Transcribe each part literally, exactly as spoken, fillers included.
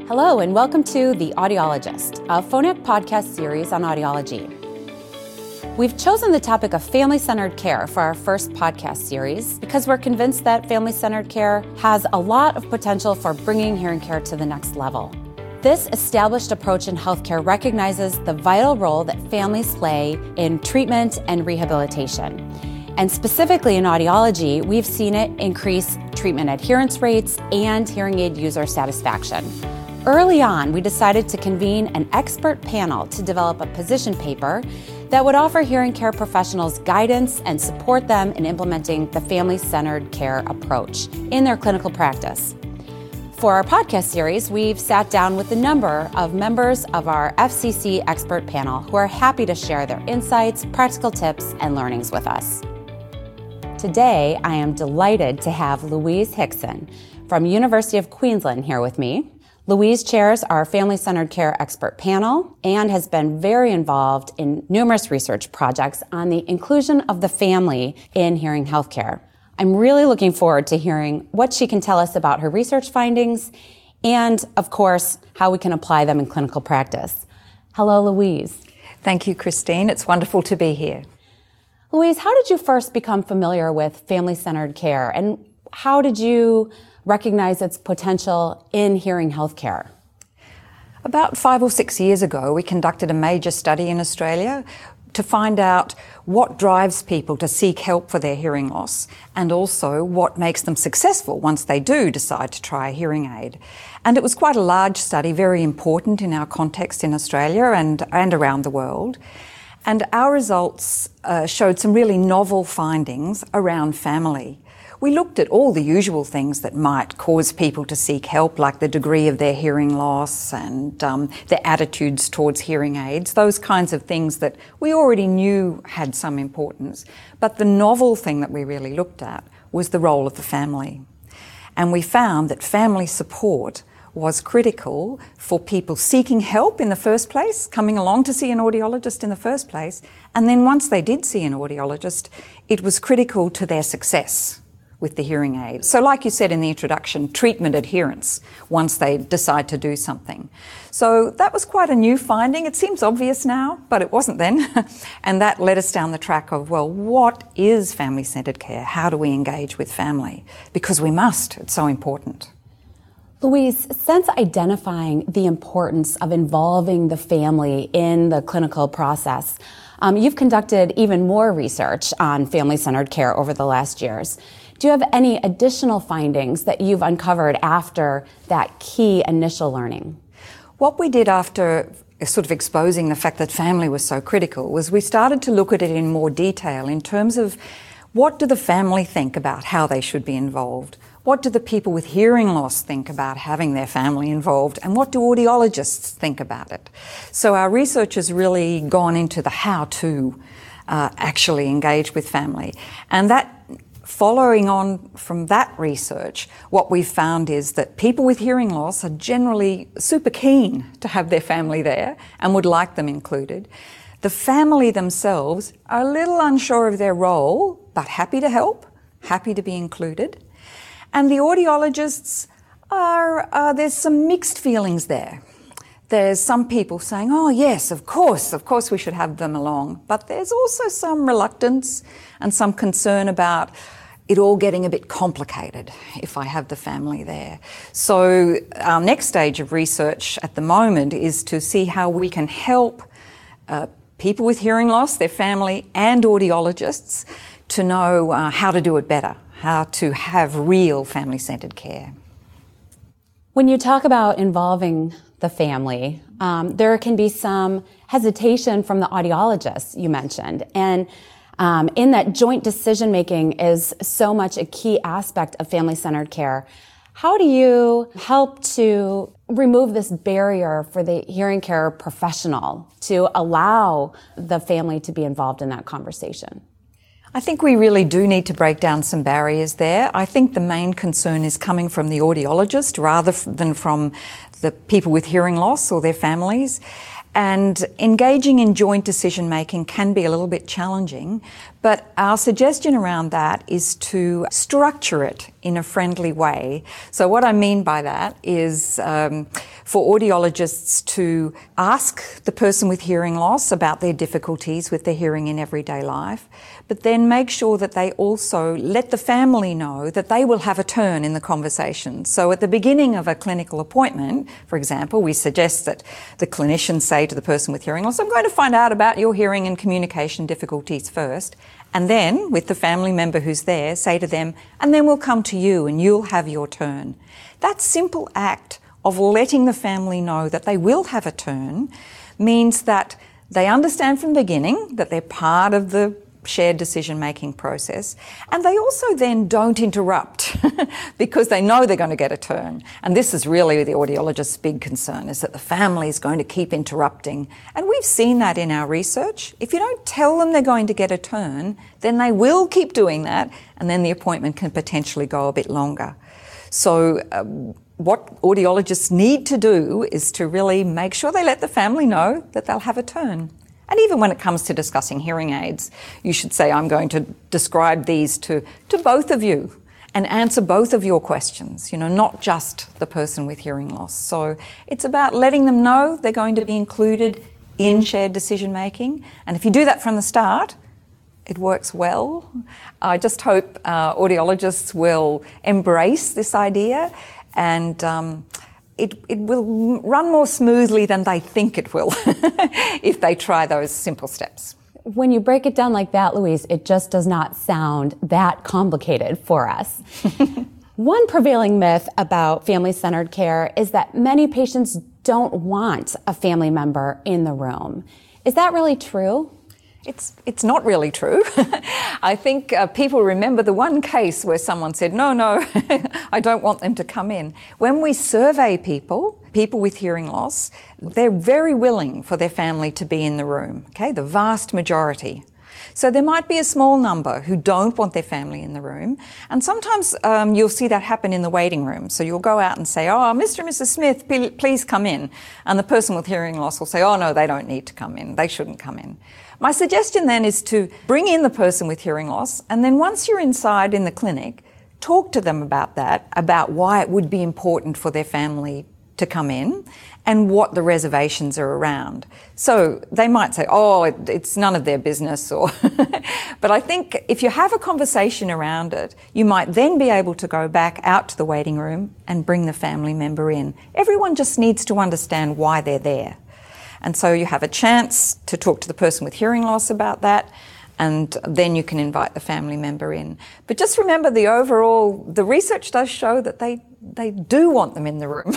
Hello, and welcome to The Audiologist, a Phonak podcast series on audiology. We've chosen the topic of family-centered care for our first podcast series because we're convinced that family-centered care has a lot of potential for bringing hearing care to the next level. This established approach in healthcare recognizes the vital role that families play in treatment and rehabilitation. And specifically in audiology, we've seen it increase treatment adherence rates and hearing aid user satisfaction. Early on, we decided to convene an expert panel to develop a position paper that would offer hearing care professionals guidance and support them in implementing the family-centered care approach in their clinical practice. For our podcast series, we've sat down with a number of members of our F C C expert panel who are happy to share their insights, practical tips, and learnings with us. Today, I am delighted to have Louise Hickson from University of Queensland here with me. Louise chairs our family-centered care expert panel and has been very involved in numerous research projects on the inclusion of the family in hearing healthcare. I'm really looking forward to hearing what she can tell us about her research findings and, of course, how we can apply them in clinical practice. Hello, Louise. Thank you, Christine. It's wonderful to be here. Louise, how did you first become familiar with family-centered care, and how did you recognize its potential in hearing healthcare? About five or six years ago, we conducted a major study in Australia to find out what drives people to seek help for their hearing loss and also what makes them successful once they do decide to try a hearing aid. And it was quite a large study, very important in our context in Australia and, and around the world. And our results uh, showed some really novel findings around family. We looked at all the usual things that might cause people to seek help, like the degree of their hearing loss and um, their attitudes towards hearing aids, those kinds of things that we already knew had some importance. But the novel thing that we really looked at was the role of the family. And we found that family support was critical for people seeking help in the first place, coming along to see an audiologist in the first place. And then once they did see an audiologist, it was critical to their success with the hearing aid. So like you said in the introduction, treatment adherence once they decide to do something. So that was quite a new finding. It seems obvious now, but it wasn't then. And that led us down the track of, well, what is family-centered care? How do we engage with family? Because we must. It's so important. Louise, since identifying the importance of involving the family in the clinical process, um, you've conducted even more research on family-centered care over the last years. Do you have any additional findings that you've uncovered after that key initial learning? What we did after sort of exposing the fact that family was so critical was we started to look at it in more detail in terms of what do the family think about how they should be involved? What do the people with hearing loss think about having their family involved? And what do audiologists think about it? So our research has really gone into the how to uh, actually engage with family. And that Following on from that research, what we've found is that people with hearing loss are generally super keen to have their family there and would like them included. The family themselves are a little unsure of their role, but happy to help, happy to be included. And the audiologists are, uh, there's some mixed feelings there. There's some people saying, oh yes, of course, of course we should have them along. But there's also some reluctance and some concern about it all getting a bit complicated if I have the family there. So our next stage of research at the moment is to see how we can help uh, people with hearing loss, their family, and audiologists to know uh, how to do it better, how to have real family-centered care. When you talk about involving the family, um, there can be some hesitation from the audiologists you mentioned. And um, in that joint decision-making is so much a key aspect of family-centered care. How do you help to remove this barrier for the hearing care professional to allow the family to be involved in that conversation? I think we really do need to break down some barriers there. I think the main concern is coming from the audiologist rather than from the people with hearing loss or their families. And engaging in joint decision-making can be a little bit challenging, but our suggestion around that is to structure it in a friendly way. So what I mean by that is, um, for audiologists to ask the person with hearing loss about their difficulties with their hearing in everyday life, but then make sure that they also let the family know that they will have a turn in the conversation. So at the beginning of a clinical appointment, for example, we suggest that the clinicians say to the person with hearing loss, I'm going to find out about your hearing and communication difficulties first. And then, with the family member who's there, say to them, and then we'll come to you and you'll have your turn. That simple act of letting the family know that they will have a turn means that they understand from the beginning that they're part of the shared decision-making process, and they also then don't interrupt because they know they're going to get a turn. And this is really the audiologist's big concern, is that the family is going to keep interrupting. And we've seen that in our research. If you don't tell them they're going to get a turn, then they will keep doing that, and then the appointment can potentially go a bit longer. So um, what audiologists need to do is to really make sure they let the family know that they'll have a turn. And even when it comes to discussing hearing aids, you should say, I'm going to describe these to, to both of you and answer both of your questions, you know, not just the person with hearing loss. So it's about letting them know they're going to be included in shared decision making. And if you do that from the start, it works well. I just hope uh, audiologists will embrace this idea, and um, It, it will run more smoothly than they think it will if they try those simple steps. When you break it down like that, Louise, it just does not sound that complicated for us. One prevailing myth about family-centered care is that many patients don't want a family member in the room. Is that really true? It's it's not really true. I think uh, people remember the one case where someone said, no, no, I don't want them to come in. When we survey people, people with hearing loss, they're very willing for their family to be in the room, okay, the vast majority. So there might be a small number who don't want their family in the room. And sometimes um, you'll see that happen in the waiting room. So you'll go out and say, oh, Mister and Missus Smith, please come in. And the person with hearing loss will say, oh, no, they don't need to come in. They shouldn't come in. My suggestion then is to bring in the person with hearing loss, and then once you're inside in the clinic, talk to them about that, about why it would be important for their family to come in and what the reservations are around. So they might say, oh, it, it's none of their business, or but I think if you have a conversation around it, you might then be able to go back out to the waiting room and bring the family member in. Everyone just needs to understand why they're there. And so you have a chance to talk to the person with hearing loss about that, and then you can invite the family member in. But just remember, the overall, the research does show that they, they do want them in the room.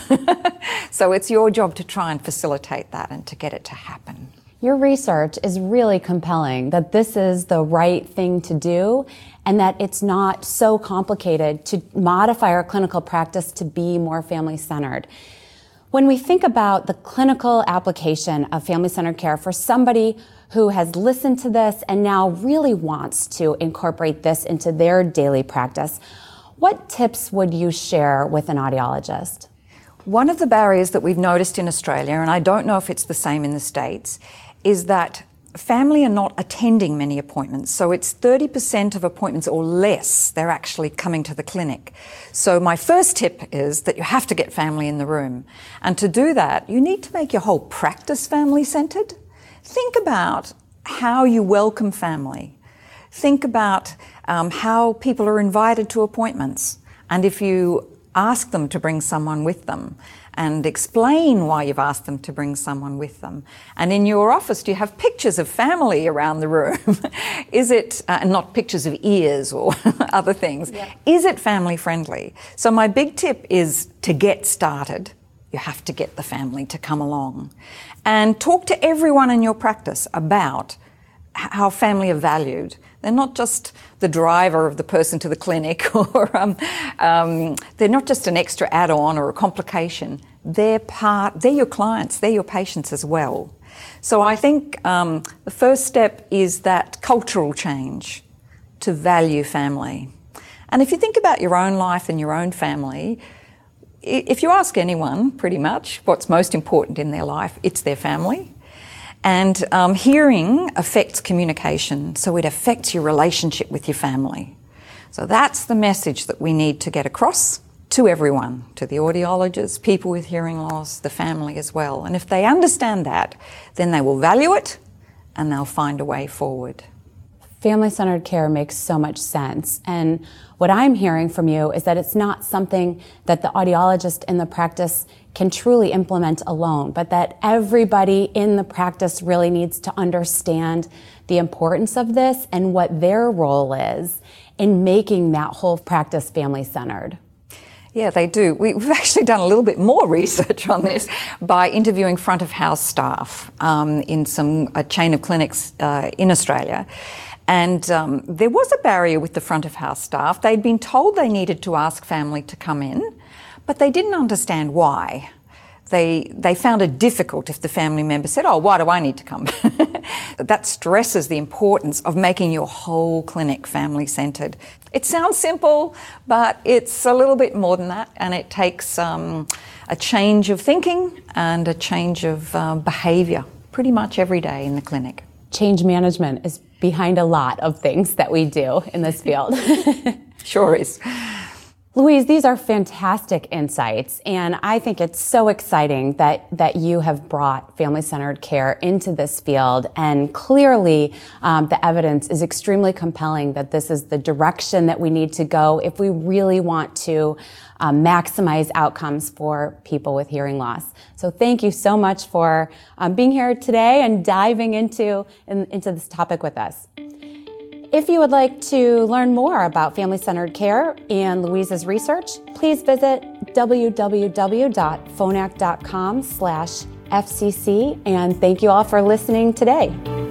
So it's your job to try and facilitate that and to get it to happen. Your research is really compelling that this is the right thing to do, and that it's not so complicated to modify our clinical practice to be more family-centered. When we think about the clinical application of family-centered care for somebody who has listened to this and now really wants to incorporate this into their daily practice, what tips would you share with an audiologist? One of the barriers that we've noticed in Australia, and I don't know if it's the same in the States, is that family are not attending many appointments. So it's thirty percent of appointments or less, they're actually coming to the clinic. So my first tip is that you have to get family in the room. And to do that, you need to make your whole practice family-centered. Think about how you welcome family. Think about um, how people are invited to appointments. And if you ask them to bring someone with them, and explain why you've asked them to bring someone with them. And in your office, do you have pictures of family around the room? Is it, uh, and not pictures of ears or other things, yeah. Is it family friendly? So my big tip is to get started. You have to get the family to come along. And talk to everyone in your practice about how family are valued. They're not just the driver of the person to the clinic, or um, um, they're not just an extra add-on or a complication. They're part, they're your clients, they're your patients as well. So I think um, the first step is that cultural change to value family. And if you think about your own life and your own family, if you ask anyone pretty much what's most important in their life, it's their family. And um, hearing affects communication, so it affects your relationship with your family. So that's the message that we need to get across to everyone, to the audiologists, people with hearing loss, the family as well. And if they understand that, then they will value it and they'll find a way forward. Family-centered care makes so much sense. And what I'm hearing from you is that it's not something that the audiologist in the practice can truly implement alone, but that everybody in the practice really needs to understand the importance of this and what their role is in making that whole practice family-centered. Yeah, they do. We've actually done a little bit more research on this by interviewing front of house staff um, in some a chain of clinics uh, in Australia. And um, there was a barrier with the front of house staff. They'd been told they needed to ask family to come in, but they didn't understand why. They they found it difficult if the family member said, oh, why do I need to come? That stresses the importance of making your whole clinic family-centred. It sounds simple, but it's a little bit more than that, and it takes um, a change of thinking and a change of um, behaviour pretty much every day in the clinic. Change management is behind a lot of things that we do in this field. Sure is. Louise, these are fantastic insights, and I think it's so exciting that, that you have brought family-centered care into this field, and clearly um, the evidence is extremely compelling that this is the direction that we need to go if we really want to um, maximize outcomes for people with hearing loss. So thank you so much for um, being here today and diving into, in, into this topic with us. If you would like to learn more about family-centered care and Louise's research, please visit w w w dot phonak dot com slash F C C, and thank you all for listening today.